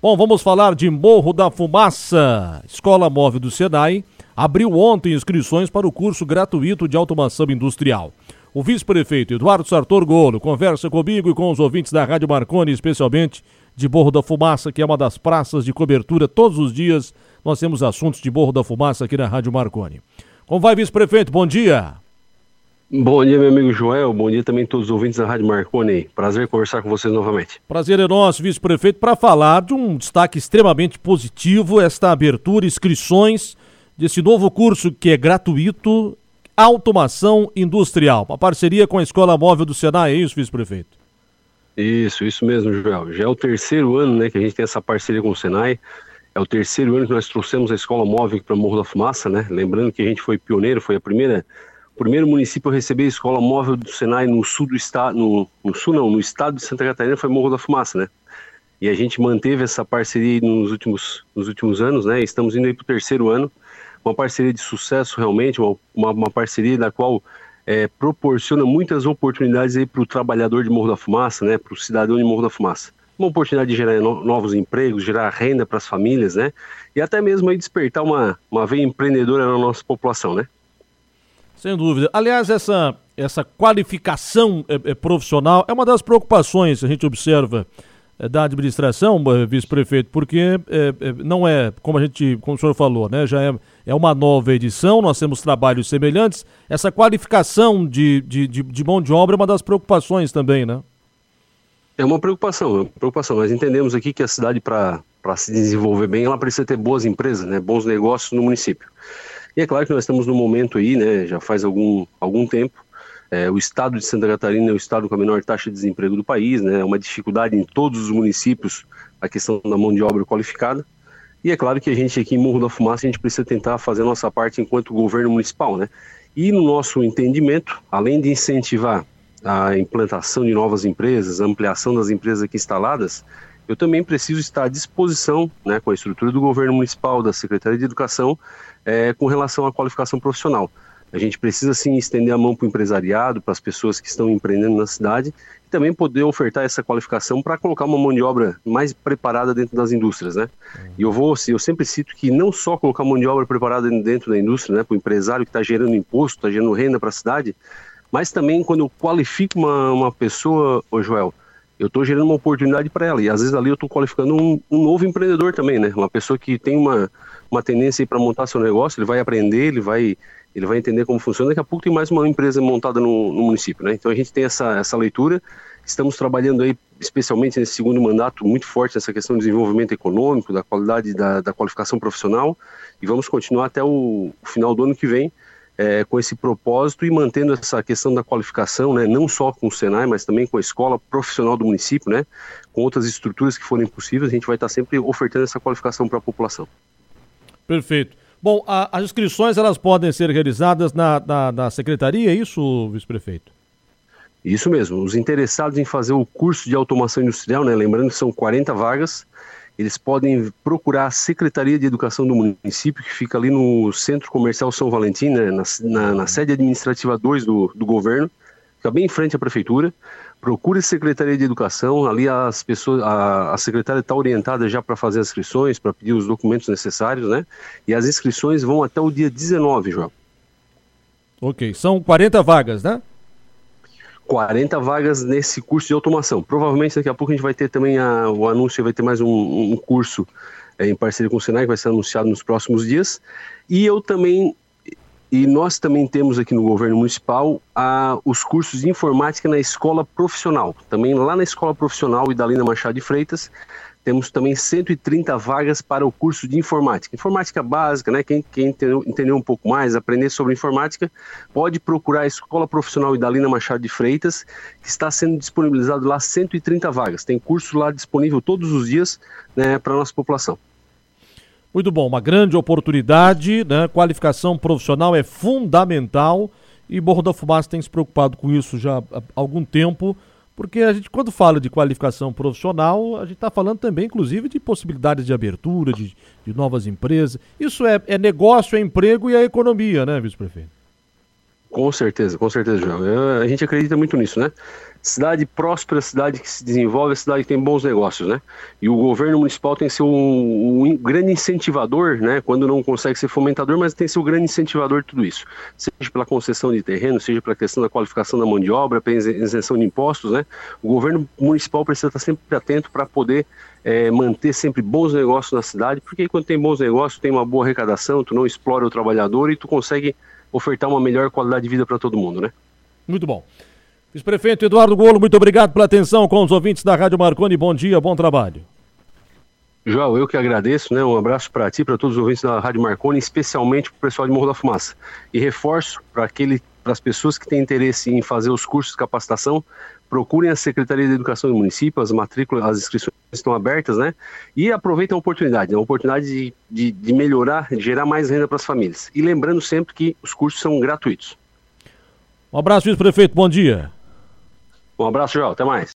Bom, vamos falar de Morro da Fumaça. Escola Móvel do Senai abriu ontem inscrições para o curso gratuito de automação industrial. O vice-prefeito Eduardo Sartor Golo conversa comigo e com os ouvintes da Rádio Marconi, especialmente de Morro da Fumaça, que é uma das praças de cobertura. Todos os dias nós temos assuntos de Morro da Fumaça aqui na Rádio Marconi. Como vai, vice-prefeito? Bom dia. Bom dia, meu amigo Joel. Bom dia também a todos os ouvintes da Rádio Marconi. Prazer conversar com vocês novamente. Prazer é nosso, vice-prefeito, para falar de um destaque extremamente positivo, esta abertura, inscrições desse novo curso que é gratuito, Automação Industrial. Uma parceria com a Escola Móvel do Senai, é isso, vice-prefeito? Isso mesmo, Joel. Já é o terceiro ano, né, que a gente tem essa parceria com o Senai. É o terceiro ano que nós trouxemos a Escola Móvel para Morro da Fumaça, né? Lembrando que a gente foi pioneiro, foi o primeiro município a receber a Escola Móvel do Senai no sul do estado, no estado de Santa Catarina, foi Morro da Fumaça, né? E a gente manteve essa parceria nos últimos anos, né? Estamos indo aí para o terceiro ano, uma parceria de sucesso realmente, uma parceria da qual proporciona muitas oportunidades aí para o trabalhador de Morro da Fumaça, né? Para o cidadão de Morro da Fumaça. Uma oportunidade de gerar novos empregos, gerar renda para as famílias, né? E até mesmo aí despertar uma veia empreendedora na nossa população, né? Sem dúvida. Aliás, essa qualificação profissional é uma das preocupações que a gente observa da administração, vice-prefeito, porque não é, como o senhor falou, né? Já é uma nova edição, nós temos trabalhos semelhantes. Essa qualificação de mão de obra é uma das preocupações também, né? É uma preocupação. Nós entendemos aqui que a cidade, para se desenvolver bem, ela precisa ter boas empresas, né? Bons negócios no município. E é claro que nós estamos no momento aí, né? Já faz algum tempo, o estado de Santa Catarina é o estado com a menor taxa de desemprego do país, né? É uma dificuldade em todos os municípios a questão da mão de obra qualificada. E é claro que a gente aqui em Morro da Fumaça, a gente precisa tentar fazer a nossa parte enquanto governo municipal, né? E no nosso entendimento, além de incentivar a implantação de novas empresas, a ampliação das empresas aqui instaladas, eu também preciso estar à disposição, né, com a estrutura do governo municipal, da Secretaria de Educação, com relação à qualificação profissional. A gente precisa sim estender a mão para o empresariado, para as pessoas que estão empreendendo na cidade, e também poder ofertar essa qualificação para colocar uma mão de obra mais preparada dentro das indústrias, né? E eu sempre cito que não só colocar mão de obra preparada dentro da indústria, né, para o empresário que está gerando imposto, está gerando renda para a cidade, mas também quando eu qualifico uma pessoa, Joel, eu estou gerando uma oportunidade para ela. E às vezes ali eu estou qualificando um novo empreendedor também, né? Uma pessoa que tem uma tendência para montar seu negócio, ele vai aprender, ele vai entender como funciona. Daqui a pouco tem mais uma empresa montada no município, né? Então a gente tem essa leitura. Estamos trabalhando aí, especialmente nesse segundo mandato, muito forte nessa questão do desenvolvimento econômico, da qualidade da qualificação profissional. E vamos continuar até o final do ano que vem, com esse propósito e mantendo essa questão da qualificação, né, não só com o Senai, mas também com a escola profissional do município, né, com outras estruturas que forem possíveis, a gente vai estar sempre ofertando essa qualificação para a população. Perfeito. Bom, as inscrições elas podem ser realizadas na secretaria, é isso, vice-prefeito? Isso mesmo, os interessados em fazer o curso de automação industrial, né, lembrando que são 40 vagas, eles podem procurar a Secretaria de Educação do município, que fica ali no Centro Comercial São Valentim, né, na sede administrativa 2 do governo, fica bem em frente à prefeitura. Procure a Secretaria de Educação, ali a secretária está orientada já para fazer as inscrições, para pedir os documentos necessários, né? E as inscrições vão até o dia 19, João. Ok, são 40 vagas, né? 40 vagas nesse curso de automação. Provavelmente daqui a pouco a gente vai ter também o anúncio, vai ter mais um curso em parceria com o Senai, que vai ser anunciado nos próximos dias. E nós também temos aqui no governo municipal os cursos de informática na escola profissional. Também lá na escola profissional Idalina Machado de Freitas, temos também 130 vagas para o curso de informática. Informática básica, né? Quem entender um pouco mais, aprender sobre informática, pode procurar a Escola Profissional Idalina Machado de Freitas, que está sendo disponibilizado lá 130 vagas. Tem curso lá disponível todos os dias, né, para a nossa população. Muito bom, uma grande oportunidade, né? Qualificação profissional é fundamental e Morro da Fumaça tem se preocupado com isso já há algum tempo. Porque a gente, quando fala de qualificação profissional, a gente está falando também, inclusive, de possibilidades de abertura, de novas empresas. Isso é negócio, é emprego e é economia, né, vice-prefeito? Com certeza, João. A gente acredita muito nisso, né? Cidade próspera, cidade que se desenvolve, cidade que tem bons negócios, né? E o governo municipal tem que ser um grande incentivador, né? Quando não consegue ser fomentador, mas tem que ser o grande incentivador de tudo isso. Seja pela concessão de terreno, seja pela questão da qualificação da mão de obra, pela isenção de impostos, né? O governo municipal precisa estar sempre atento para poder manter sempre bons negócios na cidade, porque quando tem bons negócios, tem uma boa arrecadação, tu não explora o trabalhador e tu consegue ofertar uma melhor qualidade de vida para todo mundo, né? Muito bom. Vice-prefeito Eduardo Golo, muito obrigado pela atenção com os ouvintes da Rádio Marconi. Bom dia, bom trabalho. João, eu que agradeço, né? Um abraço para ti, para todos os ouvintes da Rádio Marconi, especialmente para o pessoal de Morro da Fumaça. E reforço para as pessoas que têm interesse em fazer os cursos de capacitação, procurem a Secretaria de Educação do município, as matrículas, as inscrições estão abertas, né? E aproveitem a oportunidade, de melhorar, de gerar mais renda para as famílias. E lembrando sempre que os cursos são gratuitos. Um abraço, vice-prefeito, bom dia. Um abraço, João, até mais.